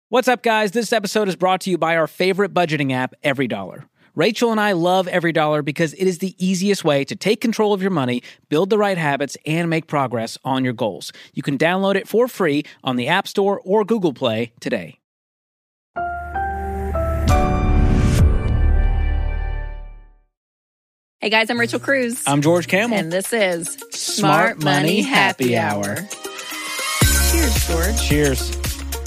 What's up, guys? This episode is brought to you by our favorite budgeting app, EveryDollar. Rachel and I love EveryDollar because it is the easiest way to take control of your money, build the right habits, and make progress on your goals. You can download it for free on the App Store or Google Play today. Hey guys, I'm Rachel Cruz. I'm George Camel. And this is Smart Money Happy Hour. Cheers, George. Cheers.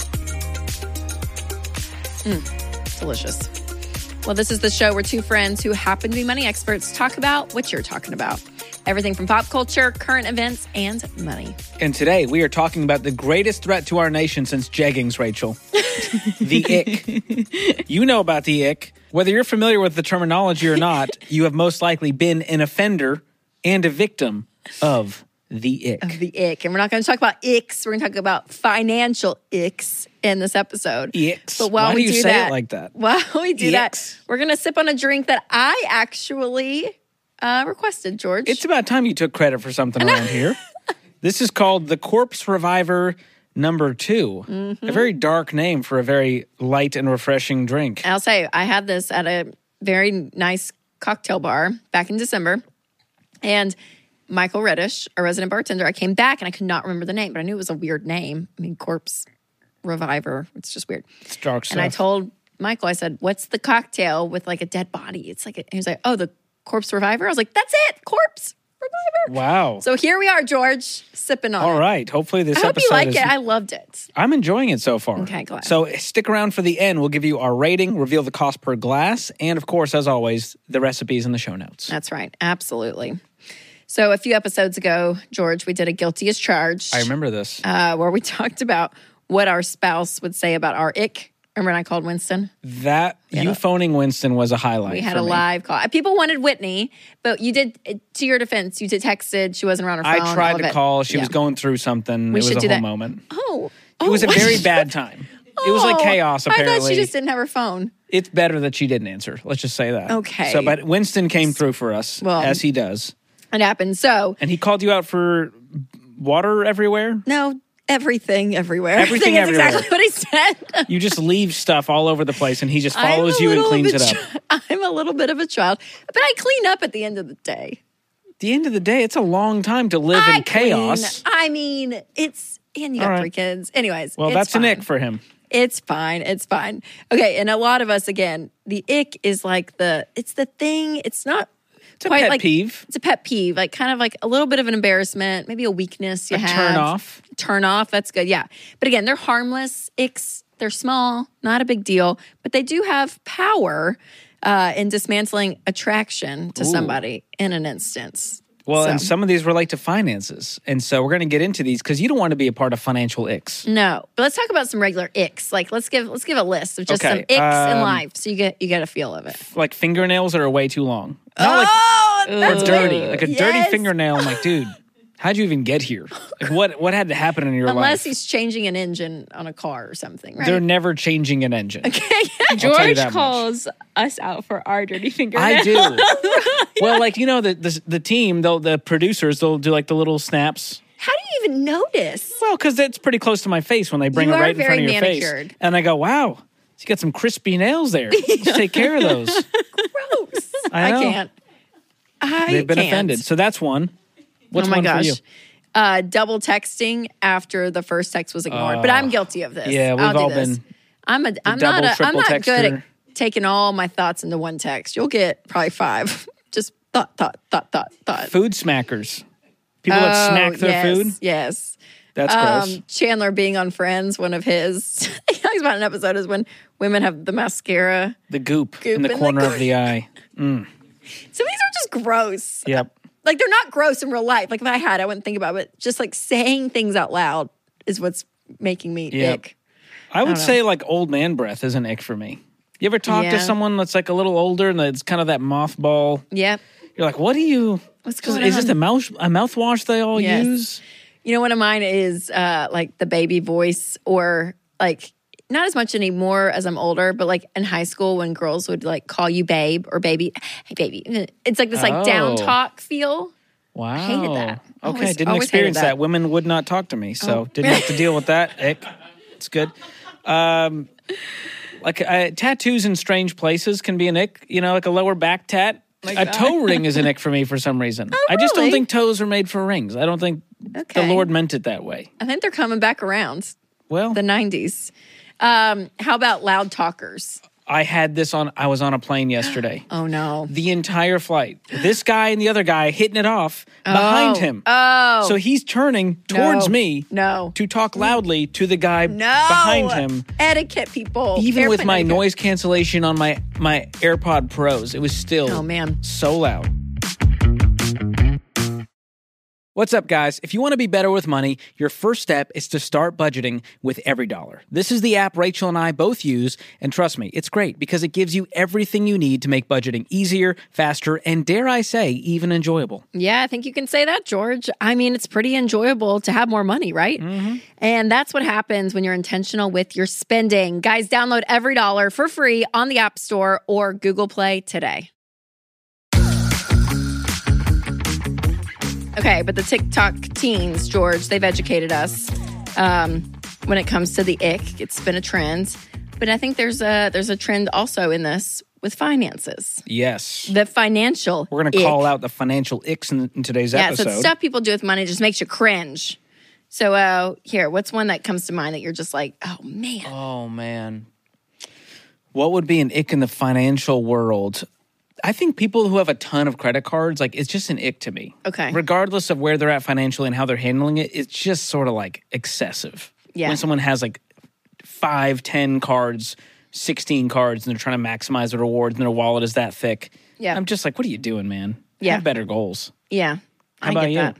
Delicious. Well, this is the show where two friends who happen to be money experts talk about what you're talking about. Everything from pop culture, current events, and money. And today we are talking about the greatest threat to our nation since jeggings, Rachel. The ick. You know about the ick. Whether you're familiar with the terminology or not, you have most likely been an offender and a victim of the ick. Of the ick. And we're not going to talk about icks. We're going to talk about financial icks in this episode. Icks. But while Why we do you do say that, it like that? While we do Icks. that, we're going to sip on a drink that I actually requested, George. It's about time you took credit for something around here. This is called the Corpse Reviver Number 2. Mm-hmm. A very dark name for a very light and refreshing drink. I'll say, I had this at a very nice cocktail bar back in December. And Michael Reddish, a resident bartender, I came back and I could not remember the name, but I knew it was a weird name. I mean, Corpse Reviver. It's just weird. It's dark stuff. And I told Michael, I said, what's the cocktail with like a dead body? It's like, he was like, oh, the Corpse Reviver? I was like, that's it, Corpse Reviver. Wow. So here we are, George, sipping on it. All right. Hopefully this I hope episode you like is... it. I loved it. I'm enjoying it so far. Okay, glad. So stick around for the end. We'll give you our rating, reveal the cost per glass, and of course, as always, the recipes in the show notes. That's right. Absolutely. So a few episodes ago, George, we did a guilty as charged. I remember this. Where we talked about what our spouse would say about our ick. Remember when I called Winston? You phoning Winston was a highlight. We had for a me. live call. People wanted Whitney, but you did, to your defense, you did texted. She wasn't around her phone. I tried all to of it. call. She Yeah. was going through something. We It was should a do whole that. moment. Oh. It was a very bad time. It was like chaos, apparently. I thought she just didn't have her phone. It's better that she didn't answer. Let's just say that. Okay. So, but Winston came through for us, Well, as he does. It happened. So, And he called you out for water everywhere? no, everything everywhere. Everything I think everywhere. That's exactly what he said. You just leave stuff all over the place, and he just follows you and cleans it up. I'm a little bit of a child, but I clean up at the end of the day. At the end of the day, it's a long time to live in chaos. I mean, and you got All right. 3 kids. Anyways, Well, it's that's fine. an ick for him. It's fine. It's fine. Okay, and a lot of us, again, the ick is like it's the thing. It's not It's a quite pet like peeve. It's a pet peeve, like kind of like a little bit of an embarrassment, maybe a weakness you A have. turn off. Turn off. That's good. Yeah, but again, they're harmless icks. They're small, not a big deal, but they do have power in dismantling attraction to somebody in an instance. Well, So- and some of these relate to finances. And so we're going to get into these because you don't want to be a part of financial icks. No, but let's talk about some regular icks. Like let's give a list of just Okay, some icks in life, so you get a feel of it. Like fingernails that are way too long. Not That's or dirty. weird. Like a dirty Yes. fingernail. I'm like, dude, how'd you even get here? Like what had to happen in your Unless life? he's changing an engine on a car or something, right? They're never changing an engine. Okay. I'll tell you George that much. calls us out for our dirty fingernails. I do. Well, like, you know, the team, the producers, they'll do like the little snaps. How do you even notice? Well, because it's pretty close to my face when they bring You it are right in front of very your manicured. face. And I go, wow, you got some crispy nails there. Let's take care of those. Gross. I know. can't. They've been can't. offended. So that's one. What's oh my one gosh. for you? Double texting after the first text was ignored. But I'm guilty of this. Yeah, we've I'll do all this. been I'm double, not triple good texter. at taking all my thoughts into one text. You'll get probably 5. Just thought. Food smackers. People that snack their yes, food. Yes. That's gross. Chandler being on Friends, one of his, he talks about an episode is when women have the mascara. The goop in in the the corner corner. of the eye. Some of these are just gross. Yep. Like they're not gross in real life. Like if I had, I wouldn't think about it. But just like saying things out loud is what's making me Yep. ick. I would know. say like old man breath is an ick for me. You ever talk to Yeah. someone that's like a little older and it's kind of that mothball? Yep. You're like, what do you? What's going Is this on? a mouthwash they all Yes. use? You know, one of mine is like the baby voice, or like not as much anymore as I'm older, but like in high school when girls would like call you babe or baby. Hey, baby. It's like this like down Oh. talk feel. Wow. hated that. Okay, Always- didn't always experience hated that. that. Women would not talk to me, so didn't have to deal with that. Ick. It's good. Like tattoos in strange places can be an ick. You know, like a lower back tat. A toe ring is an ick for me for some reason. Oh, I just don't really? think toes are made for rings. I don't think the Okay. Lord meant it that way. I think they're coming back around. Well, The 90s. How about loud talkers? I was on a plane yesterday. Oh, no. The entire flight. This guy and the other guy hitting it off behind him. Oh. So he's turning towards me No. to talk loudly to the guy No. behind him. Etiquette, people. Even with Airplane my etiquette. noise cancellation on my AirPod Pros, it was still Oh, man. so loud. What's up, guys? If you want to be better with money, your first step is to start budgeting with EveryDollar. This is the app Rachel and I both use, and trust me, it's great because it gives you everything you need to make budgeting easier, faster, and dare I say, even enjoyable. Yeah, I think you can say that, George. I mean, it's pretty enjoyable to have more money, right? And that's what happens when you're intentional with your spending. Guys, download EveryDollar for free on the App Store or Google Play today. Okay, but the TikTok teens, George, they've educated us when it comes to the ick. It's been a trend. But I think there's a trend also in this with finances. Yes. The financial We're going to ick. call out the financial icks in today's Yeah, episode. so it's stuff people do with money just makes you cringe. So here, what's one that comes to mind that you're just like, oh, man. Oh, man. What would be an ick in the financial world? I think people who have a ton of credit cards, like, it's just an ick to me. Okay. Regardless of where they're at financially and how they're handling it, it's just sort of like excessive. Yeah. When someone has like 5, 10 cards, 16 cards, and they're trying to maximize the rewards and their wallet is that thick. Yeah. I'm just like, what are you doing, man? Yeah. Have better goals. Yeah. How about I you? get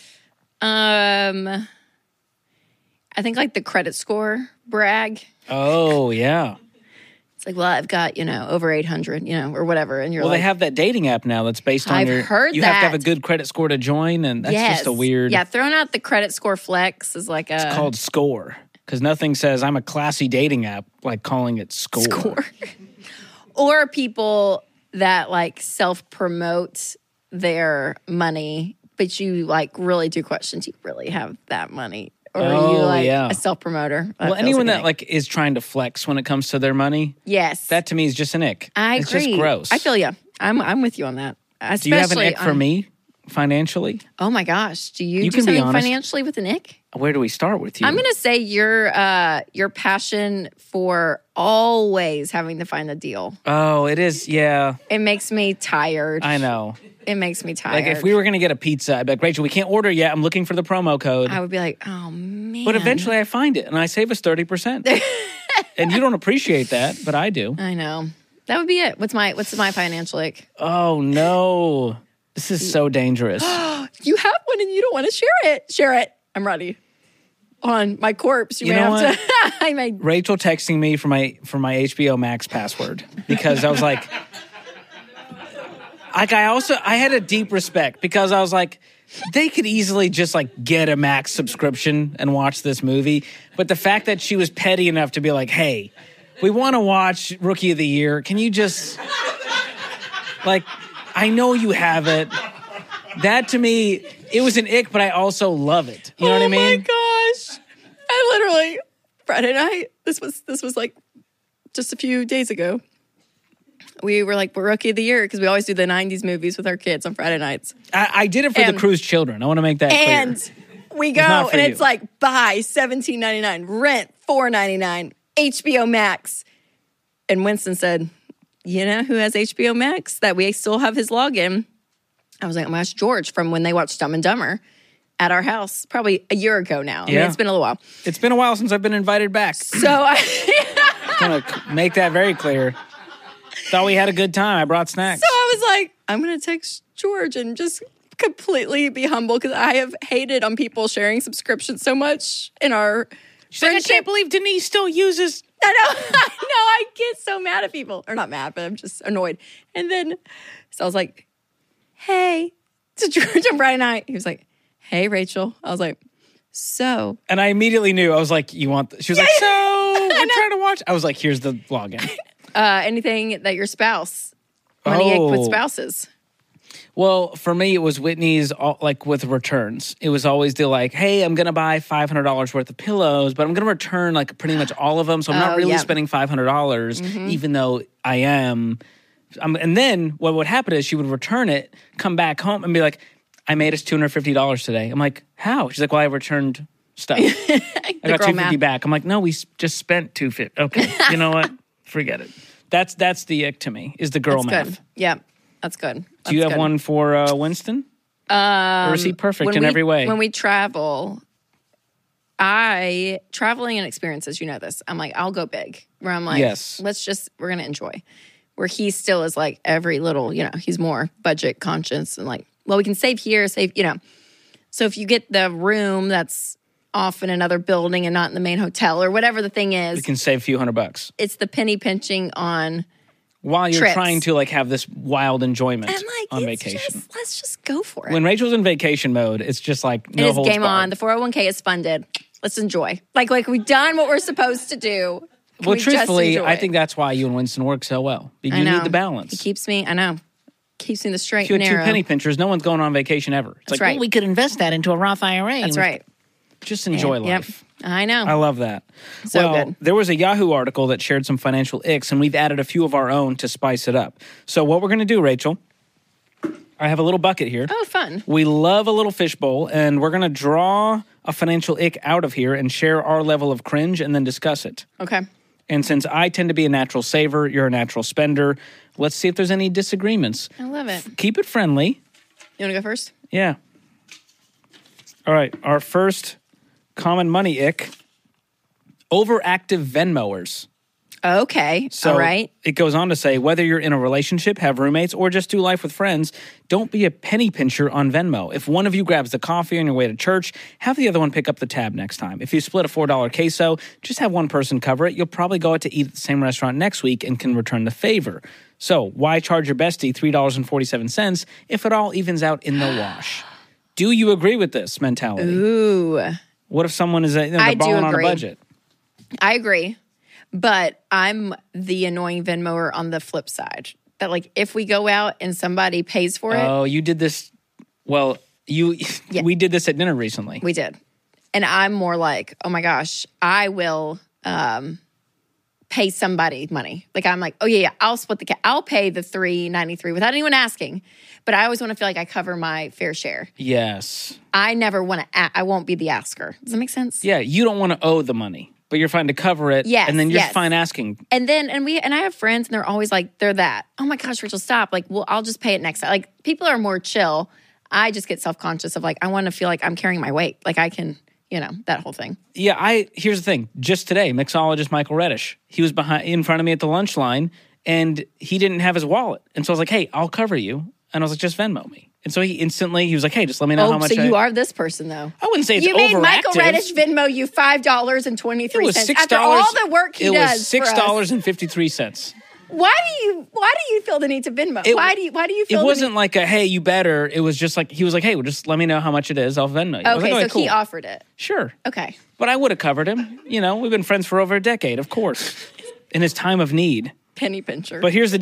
that. I think like the credit score brag. Oh, yeah. It's like, well, I've got, over 800, or whatever. And you're Well, like, they have that dating app now that's based on I've your. heard you have to have a that. good credit score to join, and that's yes. just a weird. Yeah, throwing out the credit score flex is like a. Called Score because nothing says I'm a classy dating app like calling it Score. Or people that like self-promote their money, but you like really do question, do you really have that money? Or are you like yeah. a self-promoter? Well, That feels anyone like that an ick. like is trying to flex when it comes to their money, Yes. that to me is just an ick. I it's agree. just gross. I feel you. I'm with you on that. Do you have an Especially ick for on- me financially? Oh my gosh. Do you, You do can be something honest. financially with an ick? Where do we start with you? I'm going to say your passion for always having to find the deal. Oh, it is. Yeah, It makes me tired. I know. It makes me tired. Like if we were going to get a pizza, I'd be like, Rachel, we can't order yet. I'm looking for the promo code. I would be like, oh man. But eventually I find it and I save us 30%. And you don't appreciate that, but I do. I know. That would be it. What's my financial ick? Oh, no. This is so dangerous. You have one and you don't want to share it. Share it. I'm ready. On my corpse, you You may know have to. I may. Rachel texting me for my HBO Max password because I was like I had a deep respect because I was like, they could easily just like get a Max subscription and watch this movie. But the fact that she was petty enough to be like, hey, we want to watch Rookie of the Year. Can you just like, I know you have it. That to me, it was an ick, but I also love it. You know what I mean? Oh my gosh. I literally Friday night, this was like just a few days ago. We were like, we're Rookie of the Year because we always do the 90s movies with our kids on Friday nights. I did it for And- the Cruise children. I want to make that clear. And we go, not for and you. it's like, buy $17.99, rent $4.99, HBO Max. And Winston said, you know who has HBO Max? That we still have his login. I was like, oh my gosh, George, from when they watched Dumb and Dumber at our house, probably a year ago now. I mean, Yeah. it's been a little while. It's been a while since I've been invited back. So I Want to make that very clear. Thought we had a good time. I brought snacks. So I was like, I'm going to text George and just completely be humble because I have hated on people sharing subscriptions so much in our She's like, I friendship. can't believe Denise still uses. I know, I get so mad at people. Or not mad, but I'm just annoyed. And then, so I was like, hey, to George on Friday night. He was like, hey, Rachel. I was like, so. And I immediately knew. I was like, you want. She was like, so we're trying to watch. I was like, here's the login. Anything that your spouse, money ick with Oh. spouses. Well, for me, it was Whitney's, like with returns. It was always the like, hey, I'm going to buy $500 worth of pillows, but I'm going to return like pretty much all of them. So I'm not really spending $500, even though I am. And then what would happen is she would return it, come back home and be like, I made us $250 today. I'm like, how? She's like, well, I returned stuff. I got $250 back. I'm like, no, we just spent $250. Okay, you know what? Forget it. That's the ick to me, is the girl math. Good. Yeah, that's good. Do you have one for Winston? Or is he perfect in every way? When we travel, traveling and experiences, you know this. I'm like, I'll go big. Where I'm like, yes, we're going to enjoy. Where he still is like every little, he's more budget conscious and like, well, we can save here, So if you get the room that's off in another building and not in the main hotel or whatever the thing is. You can save a few $100. It's the penny pinching on while you're trips. Trying to like have this wild enjoyment on vacation. Let's just go for it. When Rachel's in vacation mode, it's just like no holds barred. It is game on. The 401k is funded. Let's enjoy. Like we've done what we're supposed to do. Well, truthfully, I think that's why you and Winston work so well. You need the balance. He keeps me, in the straight and and narrow. Two penny pinchers, no one's going on vacation ever. It's that's like, right. well, we could invest that into a Roth IRA. That's right. Just enjoy life. Yep. I know. I love that. So good. There was a Yahoo article that shared some financial icks, and we've added a few of our own to spice it up. So what we're going to do, Rachel, I have a little bucket here. Oh, fun. We love a little fishbowl, and we're going to draw a financial ick out of here and share our level of cringe and then discuss it. Okay. And since I tend to be a natural saver, you're a natural spender, let's see if there's any disagreements. I love it. Keep it friendly. You want to go first? Yeah. All right. Our first common money ick, overactive Venmoers. Okay. So all right. It goes on to say, whether you're in a relationship, have roommates, or just do life with friends, don't be a penny pincher on Venmo. If one of you grabs the coffee on your way to church, have the other one pick up the tab next time. If you split a $4 queso, just have one person cover it. You'll probably go out to eat at the same restaurant next week and can return the favor. So why charge your bestie $3.47 if it all evens out in the wash? Do you agree with this mentality? Ooh. What if someone is balling on a budget? I agree. But I'm the annoying Venmoer on the flip side. That like if we go out and somebody pays for it. Oh, you did this. Well, we did this at dinner recently. We did. And I'm more like, oh my gosh, I will pay somebody money. Like I'm like, oh yeah, I'll split I'll pay the $3.93 without anyone asking. But I always want to feel like I cover my fair share. Yes. I never want to. I won't be the asker. Does that make sense? Yeah, you don't want to owe the money, but you're fine to cover it. Yes, and then you're fine asking. And then I have friends, and they're always like, they're that. Oh my gosh, Rachel, stop! Like, well, I'll just pay it next time. Like, people are more chill. I just get self-conscious of like, I want to feel like I'm carrying my weight. Like I can, that whole thing. Yeah, here's the thing. Just today, mixologist Michael Reddish, he was in front of me at the lunch line, and he didn't have his wallet, and so I was like, hey, I'll cover you. And I was like, just Venmo me. And so he was like, hey, just let me know how much. So you are this person, though. I wouldn't say it's overactive. You made Michael Reddish Venmo you $5.23 it was $6, after all the work he does. It was $6.53. Why do you feel the need to Venmo? Why do you feel? It wasn't like a hey, you better. It was just like he was like, hey, well, just let me know how much it is. I'll Venmo you. Okay, like, so he offered it. Sure. Okay. But I would have covered him. We've been friends for over a decade, of course, in his time of need. Penny pincher. But here's the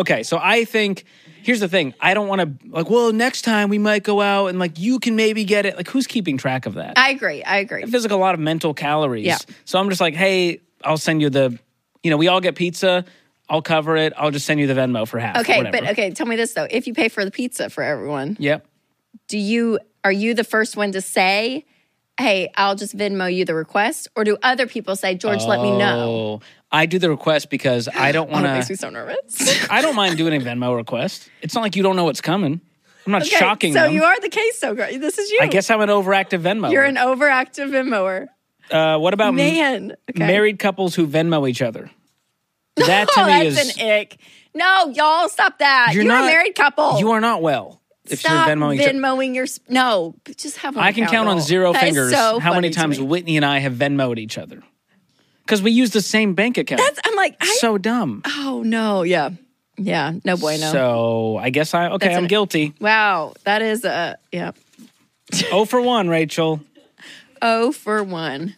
thing. I don't want to, like, well, next time we might go out and, like, you can maybe get it. Like, who's keeping track of that? I agree. It feels like a lot of mental calories. Yeah. So I'm just like, hey, I'll send you we all get pizza. I'll cover it. I'll just send you the Venmo for half. Okay, but tell me this, though. If you pay for the pizza for everyone. Yep. Are you the first one to say, hey, I'll just Venmo you the request? Or do other people say, George, let me know? I do the request because I don't want to. It makes me so nervous. I don't mind doing a Venmo request. It's not like you don't know what's coming. I'm not shocking them. So you are the case, so great. This is you. I guess I'm an overactive Venmoer. You're an overactive Venmoer. What about married couples who Venmo each other? That to me is that's an ick. No, y'all, stop that. You're a married couple. You are not well. If Stop you're Venmoing your... No, just have one. I can count on zero fingers how many times me. Whitney and I have Venmoed each other. Because we use the same bank account. I'm like... so dumb. Oh, no. Yeah. Yeah. No bueno. So I guess I'm guilty. Wow. That is a... Yeah. 0 for 1, Rachel. 0 for 1.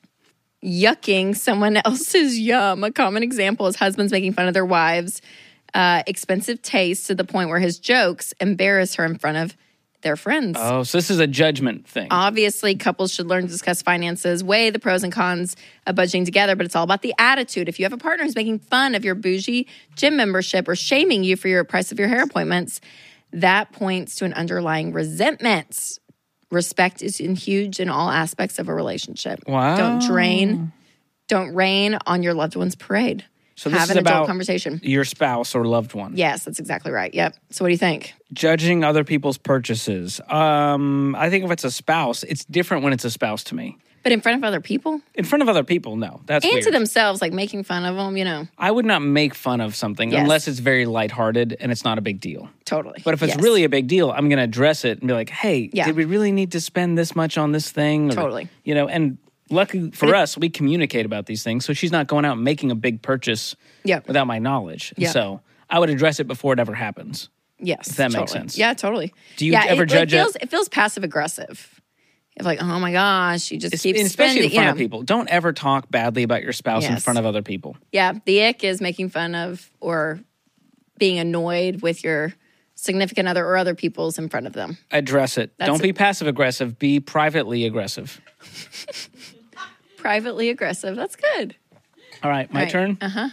Yucking someone else's yum. A common example is husbands making fun of their wives expensive taste to the point where his jokes embarrass her in front of their friends. Oh, so this is a judgment thing. Obviously, couples should learn to discuss finances, weigh the pros and cons of budgeting together, but it's all about the attitude. If you have a partner who's making fun of your bougie gym membership or shaming you for your price of your hair appointments, that points to an underlying resentment. Respect is huge in all aspects of a relationship. Wow. Don't rain on your loved one's parade. So this Have is an adult about conversation. your spouse or loved one. Yes, that's exactly right. Yep. So what do you think? Judging other people's purchases. I think if it's a spouse, it's different when it's a spouse to me. But in front of other people? In front of other people, no. That's And weird. to themselves, like making fun of them, you know. I would not make fun of something Yes. unless it's very lighthearted and it's not a big deal. Totally. But if it's Yes. really a big deal, I'm going to address it and be like, hey, Yeah. did we really need to spend this much on this thing? Or, Totally. You know, and luckily for us, we communicate about these things. So she's not going out and making a big purchase Yep. without my knowledge. Yeah. So I would address it before it ever happens. Yes. If that makes totally. sense. Yeah, totally. Do you yeah, ever judge it feels passive aggressive. It's like, oh my gosh, you just keep Especially spending. in front of people. Don't ever talk badly about your spouse in Yes. front of other people. Yeah, the ick is making fun of or being annoyed with your significant other or other people's in front of them. Address it. That's Don't be passive aggressive. Be privately aggressive. Privately aggressive. That's good. All right, my turn. Uh-huh.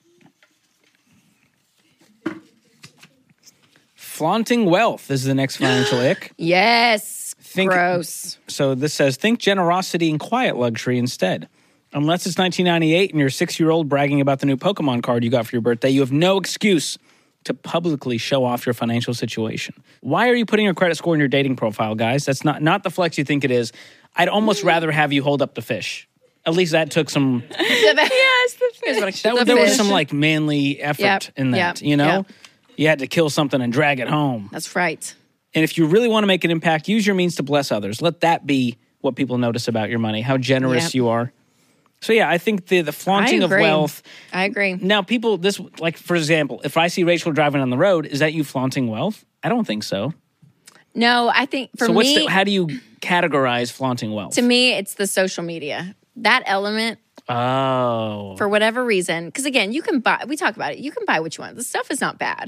Flaunting wealth is the next financial ick. Yes. Gross. So this says, think generosity and quiet luxury instead. Unless it's 1998 and you're a 6-year-old bragging about the new Pokemon card you got for your birthday, you have no excuse to publicly show off your financial situation. Why are you putting your credit score in your dating profile, guys? That's not the flex you think it is. I'd almost rather have you hold up the fish. At least that took some... Yes, the fish. There was some like manly effort in that, you know? Yep. You had to kill something and drag it home. That's right. And if you really want to make an impact, use your means to bless others. Let that be what people notice about your money, how generous Yep. you are. So yeah, I think the flaunting of agree. wealth. I agree. Now people, this, like for example, if I see Rachel driving on the road, is that you flaunting wealth? I don't think so. No, I think for me, how do you categorize flaunting wealth? to me, it's the social media. That element, Oh. for whatever reason, because again, you can buy, we talk about it, you can buy what you want. The stuff is not bad.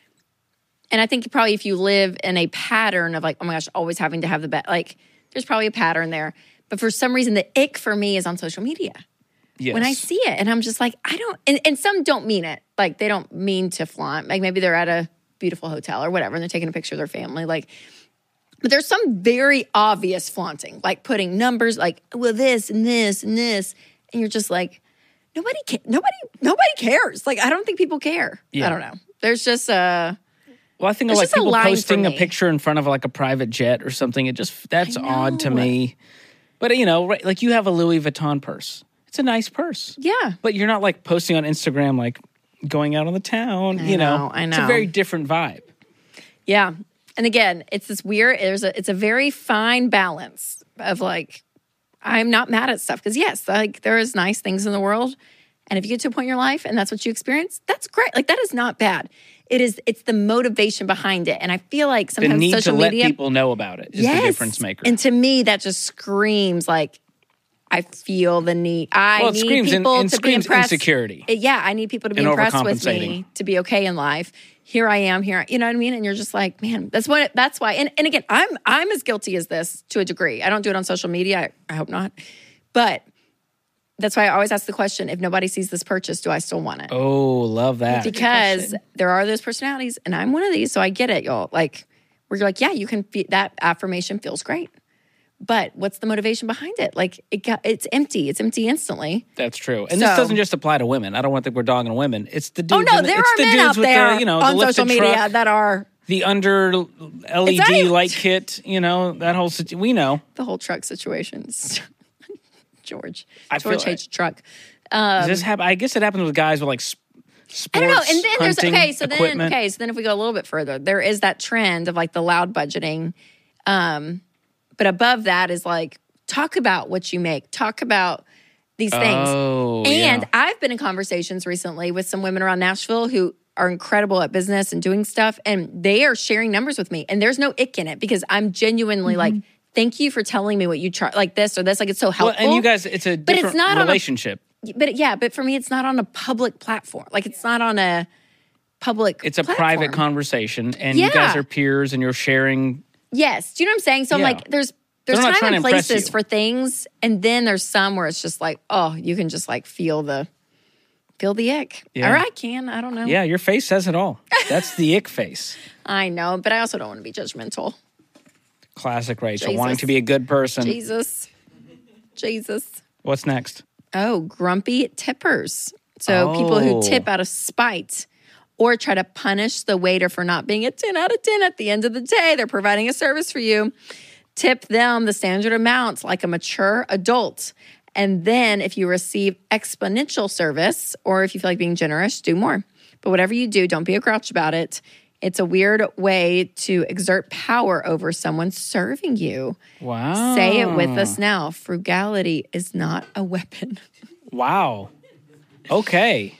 And I think probably if you live in a pattern of like, oh my gosh, always having to have the best, like there's probably a pattern there. But for some reason, the ick for me is on social media. Yes. When I see it and I'm just like, I don't, and some don't mean it. Like they don't mean to flaunt. Like maybe they're at a beautiful hotel or whatever and they're taking a picture of their family. Like, but there's some very obvious flaunting, like putting numbers like, well, this and this and this. And you're just like, nobody cares. Like, I don't think people care. Yeah. I don't know. There's just Well, I think It's like just a people line for posting a me. picture in front of like a private jet or something. That's I odd to know. me. But you know, right, like you have a Louis Vuitton purse. It's a nice purse. yeah. But you're not like posting on Instagram like going out on the town. I you know, know, I It's a know. very different vibe. Yeah. And again, it's this weird, it's a very fine balance of like, I'm not mad at stuff. Because yes, like there is nice things in the world. And if you get to a point in your life and that's what you experience, that's great. Like that is not bad. It's the motivation behind it. And I feel like The sometimes need social to let media people know about it is the difference maker. And to me, that just screams like, I feel the need. I Well, it need screams people and to be screams impressed. insecurity. Yeah, I need people to be And impressed with overcompensating. me to be okay in life. Here I am. You know what I mean? And you're just like, man, that's why. And again, I'm as guilty as this to a degree. I don't do it on social media. I hope not. But that's why I always ask the question: if nobody sees this purchase, do I still want it? Oh, love that. Because there are those personalities, and I'm one of these, so I get it, y'all. Like, where you're like, yeah, you can. That affirmation feels great, but what's the motivation behind it? Like, it's empty. It's empty instantly. That's true. And this So- doesn't just apply to women. I don't want to think we're dogging women. It's the dudes. Oh no, in the- there it's are the men dudes out with there the, on the social lifted media truck, that are the under LED even- light kit. You know that whole. We know. the whole truck situations. George feel hates truck. Does this happen? I guess it happens with guys with like sports. I don't know. And then there's hunting so equipment. then if we go a little bit further, there is that trend of like the loud budgeting. But above that is like talk about what you make, talk about these things. Oh, And yeah. I've been in conversations recently with some women around Nashville who are incredible at business and doing stuff, and they are sharing numbers with me. And there's no ick in it because I'm genuinely like, thank you for telling me what you charge, like this or this. Like it's so helpful. Well, and you guys, it's a But it's different not on a- relationship. But for me, it's not on a public platform. Like it's not on a public It's a platform. private conversation, and you guys are peers, and you're sharing. Yes. Do you know what I'm saying? So I'm like, there's They're not time trying and to impress places you. for things, and then there's some where it's just like, oh, you can just like feel the ick. Yeah. Or I can. I don't know. Yeah, your face says it all. That's the ick face. I know, but I also don't want to be judgmental. Classic Rachel, Jesus. wanting to be a good person. Jesus. What's next? Oh, grumpy tippers. So people who tip out of spite or try to punish the waiter for not being a 10 out of 10 at the end of the day. They're providing a service for you. Tip them the standard amount like a mature adult. And then if you receive exponential service or if you feel like being generous, do more. But whatever you do, don't be a grouch about it. It's a weird way to exert power over someone serving you. Wow. Say it with us now. Frugality is not a weapon. Wow. Okay.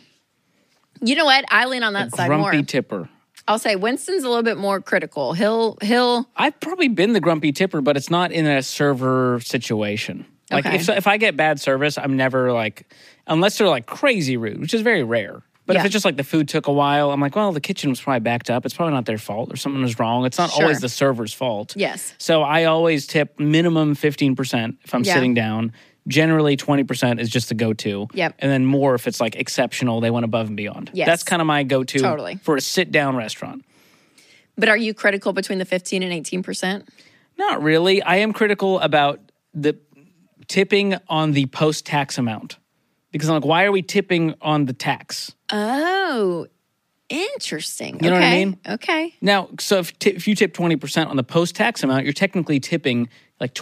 You know what? I lean on that side more. Grumpy tipper. I'll say Winston's a little bit more critical. He'll I've probably been the grumpy tipper, but it's not in a server situation. Like Okay. if I get bad service, I'm never like, unless they're like crazy rude, which is very rare. But if Yeah. it's just like the food took a while, I'm like, well, the kitchen was probably backed up. It's probably not their fault or something was wrong. It's not Sure. always the server's fault. Yes. So I always tip minimum 15% if I'm Yeah. sitting down. Generally 20% is just the go-to. Yep. And then more if it's like exceptional, they went above and beyond. Yes. That's kind of my go-to Totally. for a sit-down restaurant. But are you critical between the 15 and 18%? Not really. I am critical about the tipping on the post-tax amount. Because I'm like, why are we tipping on the tax? Oh, interesting. You know what I mean? Okay. Now, so if you tip 20% on the post-tax amount, you're technically tipping like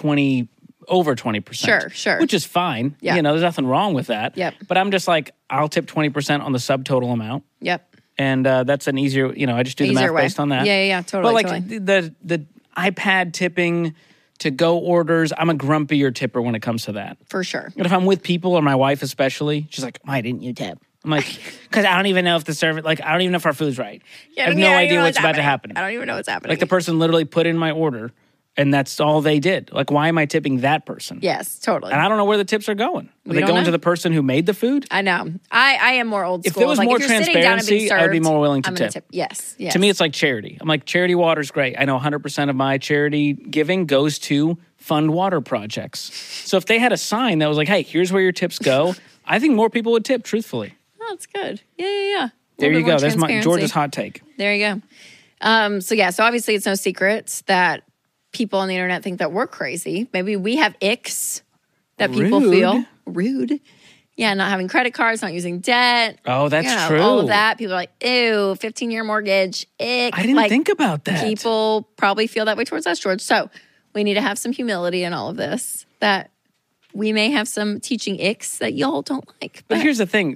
over 20%. Sure. Which is fine. Yeah. You know, there's nothing wrong with that. Yep. But I'm just like, I'll tip 20% on the subtotal amount. Yep. And that's an easier, I just do the Easier math way. based on that. Yeah, totally. But like the iPad tipping, to-go orders, I'm a grumpier tipper when it comes to that. For sure. And if I'm with people, or my wife especially, she's like, why didn't you tip? I'm like, because I don't even know if the service, like, I don't even know if our food's right. I have no idea what's about to happen. I don't even know what's happening. Like, the person literally put in my order, and that's all they did. Like, why am I tipping that person? Yes, totally. And I don't know where the tips are going. Are they don't going know. to the person who made the food? I know. I am more old school. If there was like, more if you're sitting down and being transparency, I would be served, more willing to I'm gonna tip. Yes. To me, it's like charity. I'm like, charity water's great. I know 100% of my charity giving goes to fund water projects. So if they had a sign that was like, hey, here's where your tips go, I think more people would tip, truthfully. Oh, that's good. Yeah. There you go. There's my Transparency. George's hot take. There you go. So obviously it's no secret that people on the internet think that we're crazy. Maybe we have icks that people Rude. feel rude. Yeah, not having credit cards, not using debt. Oh, that's true. All of that. People are like, ew, 15-year mortgage, ick. I didn't think about that. People probably feel that way towards us, George. So we need to have some humility in all of this, that we may have some teaching icks that y'all don't like. But here's the thing.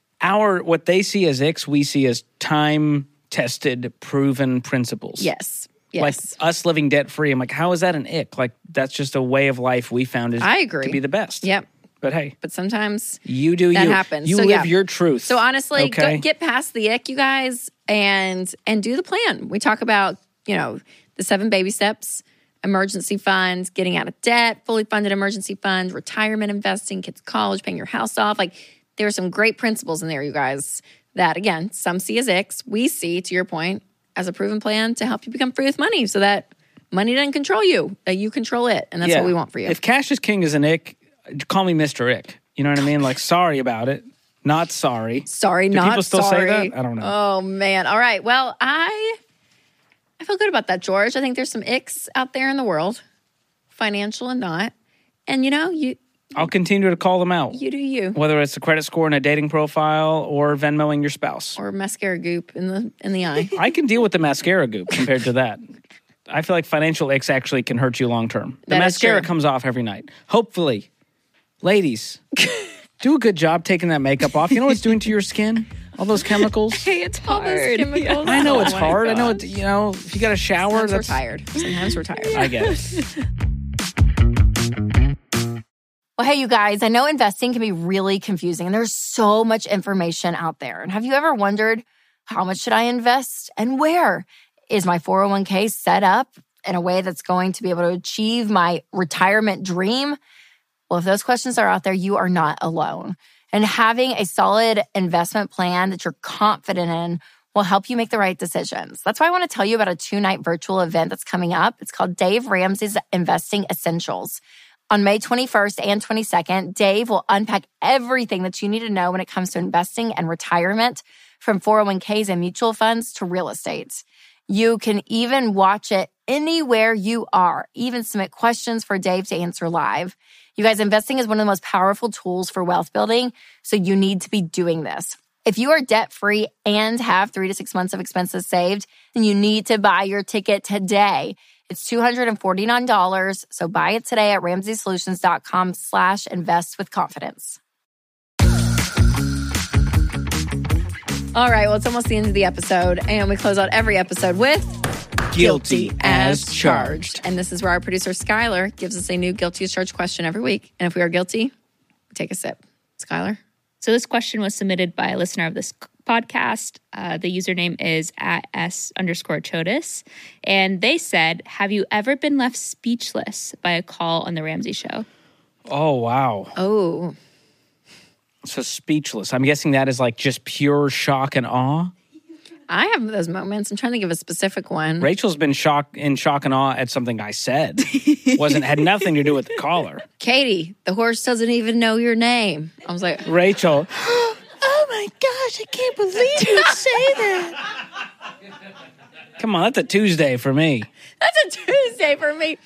What they see as icks, we see as time-tested, proven principles. Yes. Like us living debt-free. I'm like, how is that an ick? Like, that's just a way of life we found I agree. to be the best. Yep. But hey, But sometimes you do that you. happens. You So, live yeah. your truth. So honestly, okay? get past the ick, you guys, and do the plan. We talk about, the 7 baby steps, emergency funds, getting out of debt, fully funded emergency funds, retirement investing, kids' college, paying your house off. Like, there are some great principles in there, you guys, that, again, some see as icks. We see, to your point, as a proven plan to help you become free with money so that money doesn't control you, that you control it. And that's what we want for you. If cash is king is an ick, call me Mr. Ick. You know what I mean? Like, sorry about it. Not sorry. Sorry, Do not people still sorry. say that? I don't know. Oh, man. All right. Well, I feel good about that, George. I think there's some icks out there in the world, financial and not. And, I'll continue to call them out. you do you. Whether it's a credit score and a dating profile or Venmoing your spouse. Or mascara goop in the eye. I can deal with the mascara goop compared to that. I feel like financial icks actually can hurt you long term. The That is mascara true. comes off every night. Hopefully. Ladies, do a good job taking that makeup off. You know what it's doing to your skin? All those chemicals. Hey, it's All those hard. chemicals. I know it's Oh my hard. I know God. if you got a shower, Sometimes we're that's tired. Sometimes we're tired. I get it. Well, hey, you guys, I know investing can be really confusing and there's so much information out there. And have you ever wondered, how much should I invest and where? Is my 401k set up in a way that's going to be able to achieve my retirement dream? Well, if those questions are out there, you are not alone. And having a solid investment plan that you're confident in will help you make the right decisions. That's why I want to tell you about a 2-night virtual event that's coming up. It's called Dave Ramsey's Investing Essentials. On May 21st and 22nd, Dave will unpack everything that you need to know when it comes to investing and retirement, from 401ks and mutual funds to real estate. You can even watch it anywhere you are, even submit questions for Dave to answer live. You guys, investing is one of the most powerful tools for wealth building, so you need to be doing this. If you are debt-free and have 3 to 6 months of expenses saved, then you need to buy your ticket today. It's $249, so buy it today at RamseySolutions.com/invest with confidence. All right, well, it's almost the end of the episode, and we close out every episode with Guilty as charged. And this is where our producer, Skylar, gives us a new guilty as charged question every week. And if we are guilty, we take a sip. Skylar? So this question was submitted by a listener of this podcast. The username is @S_Chotis. And they said, have you ever been left speechless by a call on The Ramsey Show? Oh, wow. Oh. So speechless. I'm guessing that is like just pure shock and awe. I have those moments. I'm trying to think of a specific one. Rachel's been shock and awe at something I said. Had nothing to do with the caller. Katie, the horse doesn't even know your name. I was like, Rachel. oh my gosh, I can't believe you would say that. Come on, that's a Tuesday for me. That's a Tuesday for me.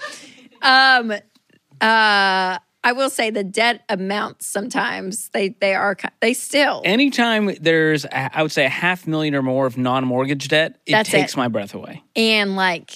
I will say the debt amounts sometimes, they still. Anytime there's, I would say, $500,000 or more of non-mortgage debt, it takes my breath away. And like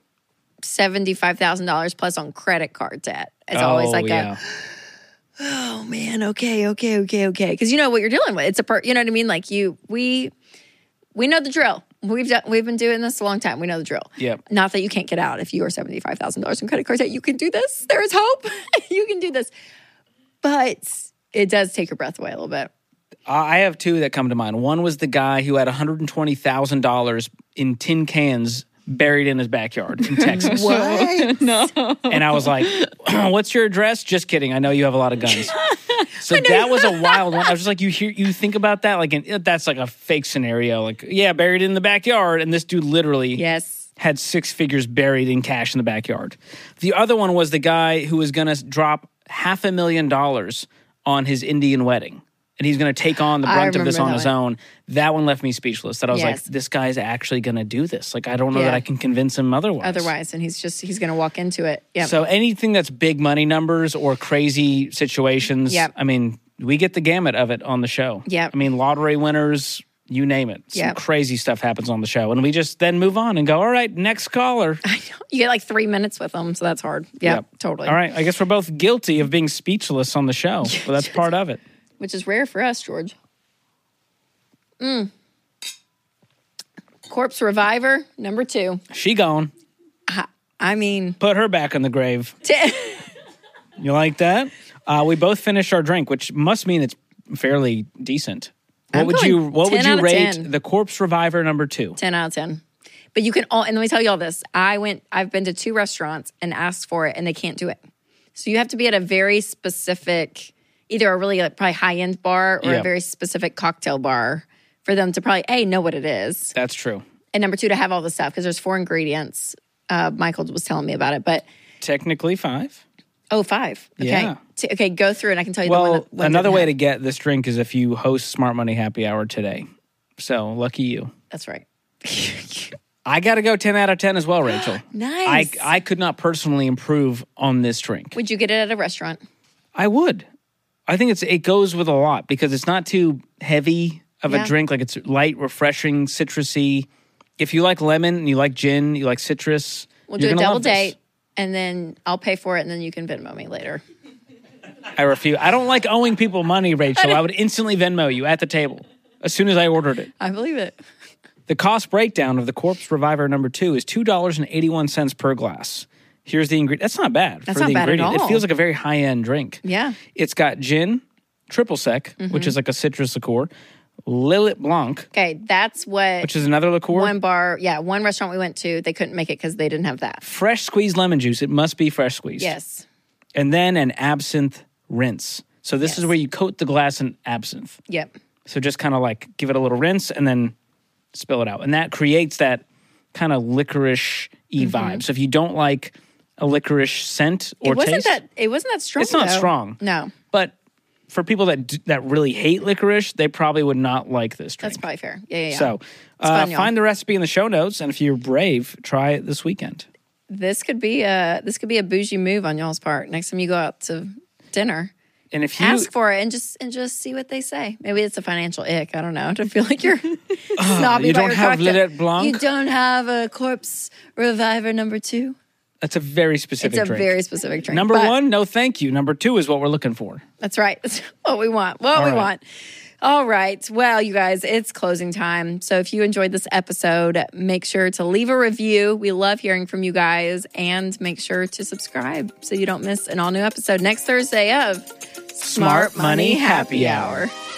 $75,000 plus on credit card debt. It's always like oh man, okay. Because you know what you're dealing with. It's you know what I mean? Like we know the drill. We've been doing this a long time. We know the drill. Yep. Not that you can't get out. If you are $75,000 in credit card debt, you can do this. There is hope. You can do this. But it does take your breath away a little bit. I have two that come to mind. One was the guy who had $120,000 in tin cans buried in his backyard in Texas. What? No. And I was like, what's your address? Just kidding. I know you have a lot of guns. So that was a wild one. I was just like, you think about that, like that's like a fake scenario. Like, yeah, buried in the backyard. And this dude literally had 6 figures buried in cash in the backyard. The other one was the guy who was going to drop $500,000 on his Indian wedding. And he's going to take on the brunt of this on his own. That one left me speechless. That I was like, this guy's actually going to do this. Like, I don't know that I can convince him otherwise. And he's going to walk into it. Yep. So anything that's big money numbers or crazy situations, I mean, we get the gamut of it on the show. Yeah. I mean, lottery winners, you name it. Some crazy stuff happens on the show. And we just then move on and go, all right, next caller. I know. You get like 3 minutes with them, so that's hard. Yep. Totally. All right. I guess we're both guilty of being speechless on the show. But that's part of it. Which is rare for us, George. Corpse Reviver, number 2. She gone. I mean... Put her back in the grave. You like that? We both finished our drink, which must mean it's fairly decent. What would you rate 10. the Corpse Reviver number 2? 10 out of 10. But you can and let me tell you all this. I've been to 2 restaurants and asked for it, and they can't do it. So you have to be at a very specific... either a really probably high-end bar or a very specific cocktail bar for them to probably, know what it is. That's true. And number 2, to have all the stuff, because there's 4 ingredients. Michael was telling me about it, but... Technically 5. Oh, 5. Okay. Yeah. Okay, go through and I can tell you the one. Another way to get this drink is if you host Smart Money Happy Hour today. So, lucky you. That's right. I got to go 10 out of 10 as well, Rachel. Nice. I could not personally improve on this drink. Would you get it at a restaurant? I would. I think it goes with a lot because it's not too heavy of a drink. Like it's light, refreshing, citrusy. If you like lemon and you like gin, you like citrus. We'll do a double date and then I'll pay for it and then you can Venmo me later. I refuse. I don't like owing people money, Rachel. I would instantly Venmo you at the table as soon as I ordered it. I believe it. The cost breakdown of the Corpse Reviver number 2 is $2.81 per glass. Here's the ingredient. That's not bad for the ingredient. At all. It feels like a very high-end drink. Yeah. It's got gin, triple sec, which is like a citrus liqueur, Lillet Blanc. Okay, that's what... which is another liqueur. One restaurant we went to, they couldn't make it because they didn't have that. Fresh squeezed lemon juice. It must be fresh squeezed. Yes. And then an absinthe rinse. So this is where you coat the glass in absinthe. Yep. So just kind of like give it a little rinse and then spill it out. And that creates that kind of licorice-y vibe. So if you don't like a licorice scent or taste. It wasn't that strong. It's not though. strong. No. But for people that really hate licorice, they probably would not like this drink. That's probably fair. Yeah. So fun, y'all. find the recipe in the show notes, and if you're brave, try it this weekend. This could be a bougie move on y'all's part. Next time you go out to dinner, And if you ask for it and just see what they say. Maybe it's a financial ick. I don't know. To feel like you're snobby. you about don't your have cocktail. Lillet Blanc? You don't have a Corpse Reviver number 2. That's a very specific It's a drink. very specific drink. Number But 1, no thank you. Number 2 is what we're looking for. That's right. That's what we want. All right. Want. All right. Well, you guys, it's closing time. So if you enjoyed this episode, make sure to leave a review. We love hearing from you guys. And make sure to subscribe so you don't miss an all-new episode next Thursday of Smart Money Happy Hour.